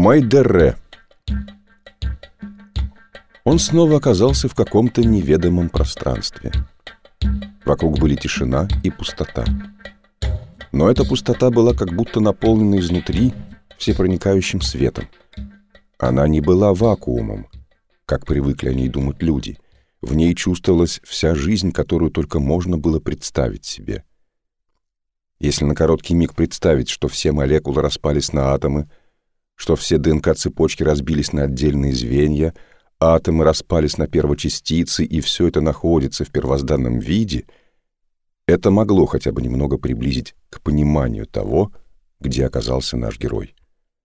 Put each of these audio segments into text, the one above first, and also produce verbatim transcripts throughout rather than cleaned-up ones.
Майдерре. Он снова оказался в каком-то неведомом пространстве. Вокруг были тишина и пустота. Но эта пустота была как будто наполнена изнутри всепроникающим светом. Она не была вакуумом, как привыкли о ней думать люди. В ней чувствовалась вся жизнь, которую только можно было представить себе. Если на короткий миг представить, что все молекулы распались на атомы, что все ДНК-цепочки разбились на отдельные звенья, атомы распались на первочастицы, и все это находится в первозданном виде, это могло хотя бы немного приблизить к пониманию того, где оказался наш герой.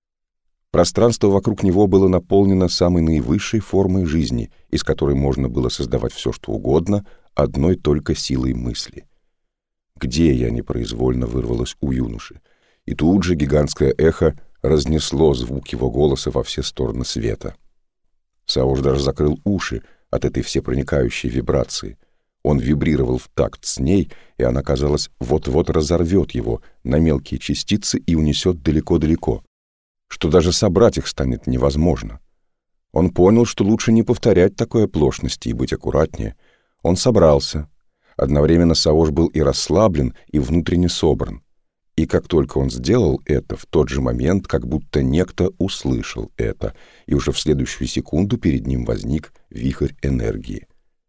Пространство вокруг него было наполнено самой наивысшей формой жизни, из которой можно было создавать все, что угодно, одной только силой мысли. «Где я?» — непроизвольно вырвалось у юноши, и тут же гигантское эхо разнесло звук его голоса во все стороны света. Саош даже закрыл уши от этой всепроникающей вибрации. Он вибрировал в такт с ней, и она, казалось, вот-вот разорвет его на мелкие частицы и унесет далеко-далеко, что даже собрать их станет невозможно. Он понял, что лучше не повторять такой оплошности и быть аккуратнее. Он собрался. Одновременно Саош был и расслаблен, и внутренне собран. И как только он сделал это, в тот же момент, как будто некто услышал это, и уже в следующую секунду перед ним возник вихрь энергии.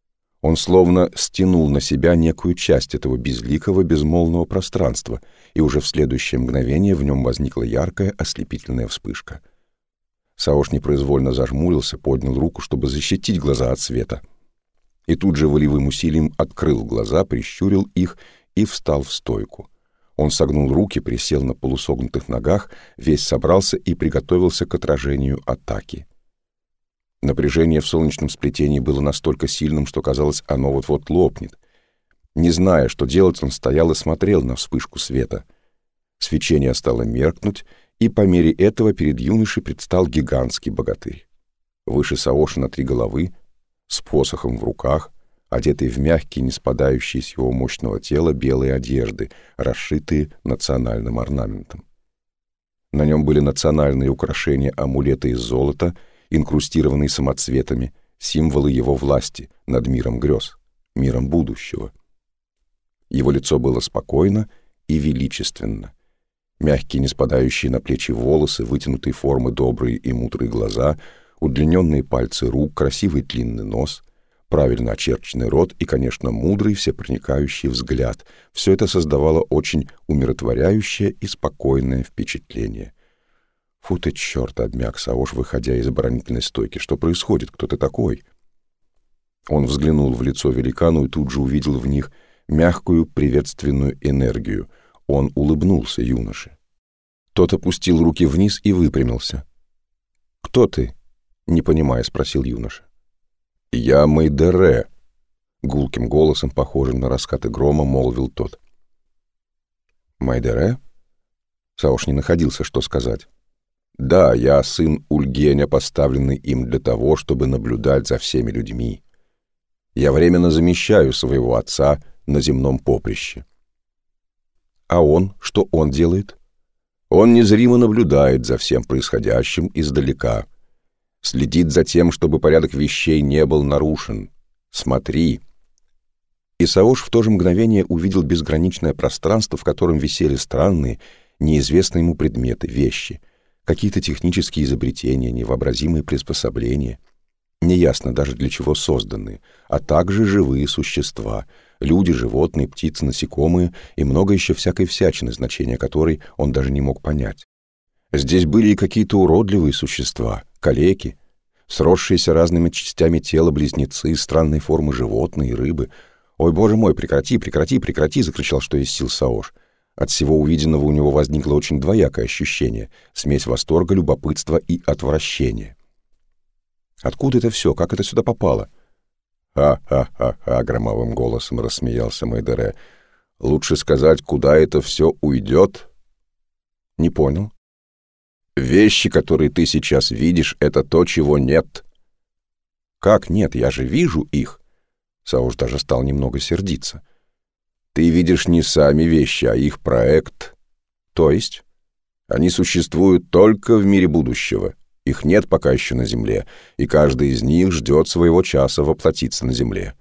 Он словно стянул на себя некую часть этого безликого, безмолвного пространства, и уже в следующее мгновение в нем возникла яркая, ослепительная вспышка. Саош непроизвольно зажмурился, поднял руку, чтобы защитить глаза от света. И тут же волевым усилием открыл глаза, прищурил их и встал в стойку. Он согнул руки, присел на полусогнутых ногах, весь собрался и приготовился к отражению атаки. Напряжение в солнечном сплетении было настолько сильным, что казалось, оно вот-вот лопнет. Не зная, что делать, он стоял и смотрел на вспышку света. Свечение стало меркнуть, и по мере этого перед юношей предстал гигантский богатырь. Выше Саоша на три головы, с посохом в руках, одетый в мягкие, не спадающие с его мощного тела белые одежды, расшитые национальным орнаментом. На нем были национальные украшения, амулеты из золота, инкрустированные самоцветами, символы его власти над миром грез, миром будущего. Его лицо было спокойно и величественно. Мягкие, не спадающие на плечи волосы, вытянутые формы добрые и мудрые глаза, удлиненные пальцы рук, красивый длинный нос, правильно очерченный рот и, конечно, мудрый, всепроникающий взгляд. Все это создавало очень умиротворяющее и спокойное впечатление. «Фу ты, черт!» — обмяк Саош, выходя из оборонительной стойки. «Что происходит? Кто ты такой?» Он взглянул в лицо великану и тут же увидел в них мягкую приветственную энергию. Он улыбнулся юноше. Тот опустил руки вниз и выпрямился. «Кто ты?» — не понимая, спросил юноша. «Я Майдерре», — гулким голосом, похожим на раскаты грома, молвил тот. «Майдерре?» Саош не находился, что сказать. «Да, я сын Ульгеня, поставленный им для того, чтобы наблюдать за всеми людьми. Я временно замещаю своего отца на земном поприще». «А он? Что он делает?» «Он незримо наблюдает за всем происходящим издалека. Следит за тем, чтобы порядок вещей не был нарушен. Смотри». И Саош в то же мгновение увидел безграничное пространство, в котором висели странные, неизвестные ему предметы, вещи, какие-то технические изобретения, невообразимые приспособления, неясно даже для чего созданные, а также живые существа, люди, животные, птицы, насекомые и много еще всякой всячины, значения которой он даже не мог понять. Здесь были и какие-то уродливые существа, калеки, сросшиеся разными частями тела близнецы, странной формы животные и рыбы. «Ой, боже мой, прекрати, прекрати, прекрати!» — закричал, что есть сил Саош. От всего увиденного у него возникло очень двоякое ощущение, смесь восторга, любопытства и отвращения. «Откуда это все? Как это сюда попало?» «Ха-ха-ха-ха!» — громовым голосом рассмеялся Майдерре. «Лучше сказать, куда это все уйдет?» «Не понял». «Вещи, которые ты сейчас видишь, это то, чего нет». «Как нет? Я же вижу их!» Саош даже стал немного сердиться. «Ты видишь не сами вещи, а их проект. То есть?» «Они существуют только в мире будущего. Их нет пока еще на земле, и каждый из них ждет своего часа воплотиться на земле.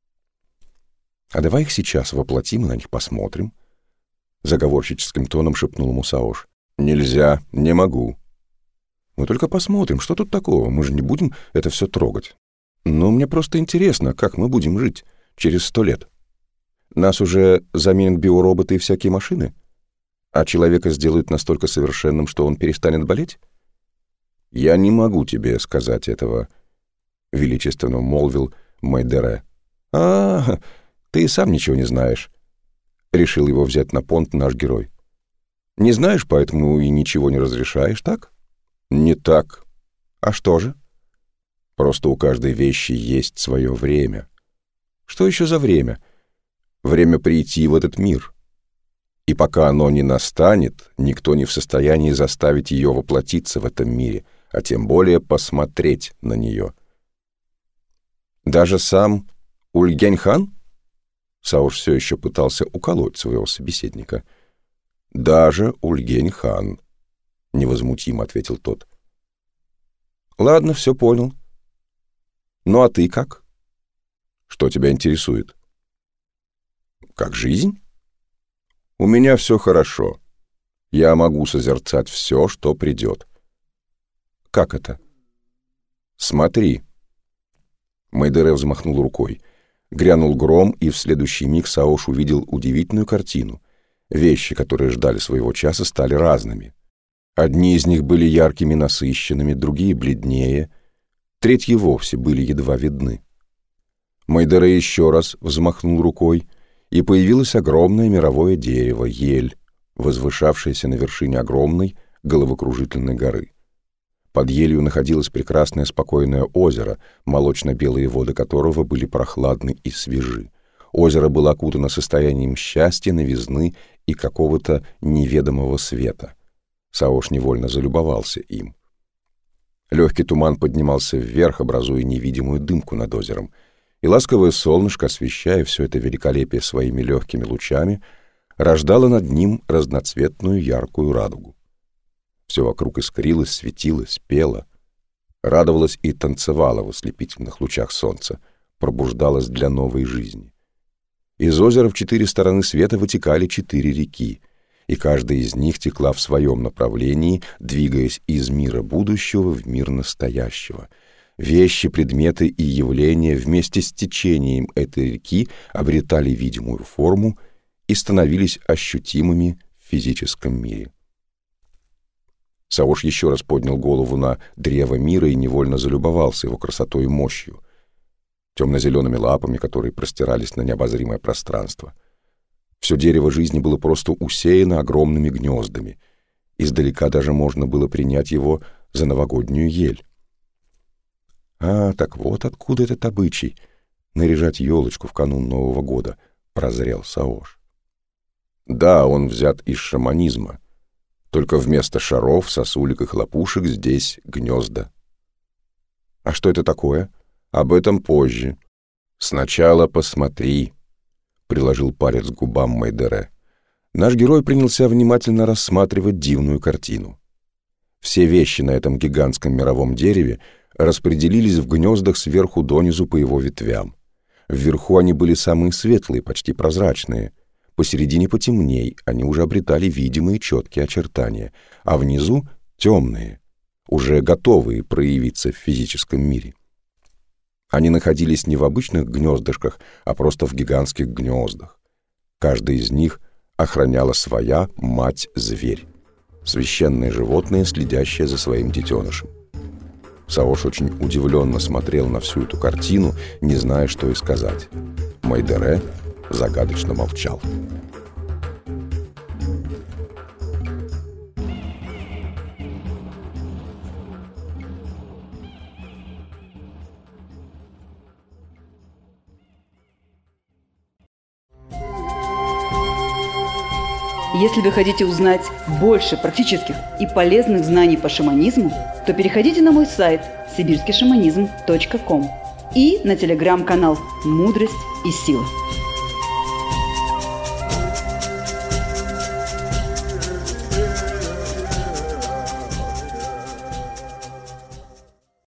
«А давай их сейчас воплотим и на них посмотрим», — заговорщическим тоном шепнул ему Саош. «Нельзя, не могу». «Мы только посмотрим, что тут такого, мы же не будем это все трогать. Но мне просто интересно, как мы будем жить через сто лет. Нас уже заменят биороботы и всякие машины? А человека сделают настолько совершенным, что он перестанет болеть?» «Я не могу тебе сказать этого», — величественно молвил Майдере. «А, ты и сам ничего не знаешь», — решил его взять на понт наш герой. «Не знаешь, поэтому и ничего не разрешаешь, так?» «Не так. А что же?» «Просто у каждой вещи есть свое время». «Что еще за время?» «Время прийти в этот мир. И пока оно не настанет, никто не в состоянии заставить ее воплотиться в этом мире, а тем более посмотреть на нее». «Даже сам Ульгень-хан?» Саош все еще пытался уколоть своего собеседника. «Даже Ульгень-хан», — невозмутимо ответил тот. «Ладно, все понял. Ну а ты как? Что тебя интересует?» «Как жизнь? У меня все хорошо. Я могу созерцать все, что придет». «Как это?» «Смотри». Майдере взмахнул рукой. Грянул гром, и в следующий миг Саош увидел удивительную картину. Вещи, которые ждали своего часа, стали разными. Одни из них были яркими, насыщенными, другие — бледнее, третьи вовсе были едва видны. Майдере еще раз взмахнул рукой, и появилось огромное мировое дерево, ель, возвышавшееся на вершине огромной головокружительной горы. Под елью находилось прекрасное спокойное озеро, молочно-белые воды которого были прохладны и свежи. Озеро было окутано состоянием счастья, новизны и какого-то неведомого света. Саош невольно залюбовался им. Легкий туман поднимался вверх, образуя невидимую дымку над озером, и ласковое солнышко, освещая все это великолепие своими легкими лучами, рождало над ним разноцветную яркую радугу. Все вокруг искрилось, светилось, пело, радовалось и танцевало в ослепительных лучах солнца, пробуждалось для новой жизни. Из озера в четыре стороны света вытекали четыре реки, и каждая из них текла в своем направлении, двигаясь из мира будущего в мир настоящего. Вещи, предметы и явления вместе с течением этой реки обретали видимую форму и становились ощутимыми в физическом мире. Саош еще раз поднял голову на древо мира и невольно залюбовался его красотой и мощью, темно-зелеными лапами, которые простирались на необозримое пространство. Все дерево жизни было просто усеяно огромными гнездами. Издалека даже можно было принять его за новогоднюю ель. «А, так вот откуда этот обычай — наряжать елочку в канун Нового года», — прозрел Саош. «Да, он взят из шаманизма. Только вместо шаров, сосулек и хлопушек здесь гнезда». «А что это такое?» «Об этом позже. Сначала посмотри», — приложил палец к губам Майдере. Наш герой принялся внимательно рассматривать дивную картину. Все вещи на этом гигантском мировом дереве распределились в гнездах сверху донизу по его ветвям. Вверху они были самые светлые, почти прозрачные. Посередине потемней, они уже обретали видимые четкие очертания, а внизу — темные, уже готовые проявиться в физическом мире. Они находились не в обычных гнездышках, а просто в гигантских гнездах. Каждая из них охраняла своя мать-зверь, священное животное, следящее за своим детенышем. Саош очень удивленно смотрел на всю эту картину, не зная, что и сказать. Майдере загадочно молчал. Если вы хотите узнать больше практических и полезных знаний по шаманизму, то переходите на мой сайт сибирский шаманизм точка ком и на телеграм-канал «Мудрость и сила».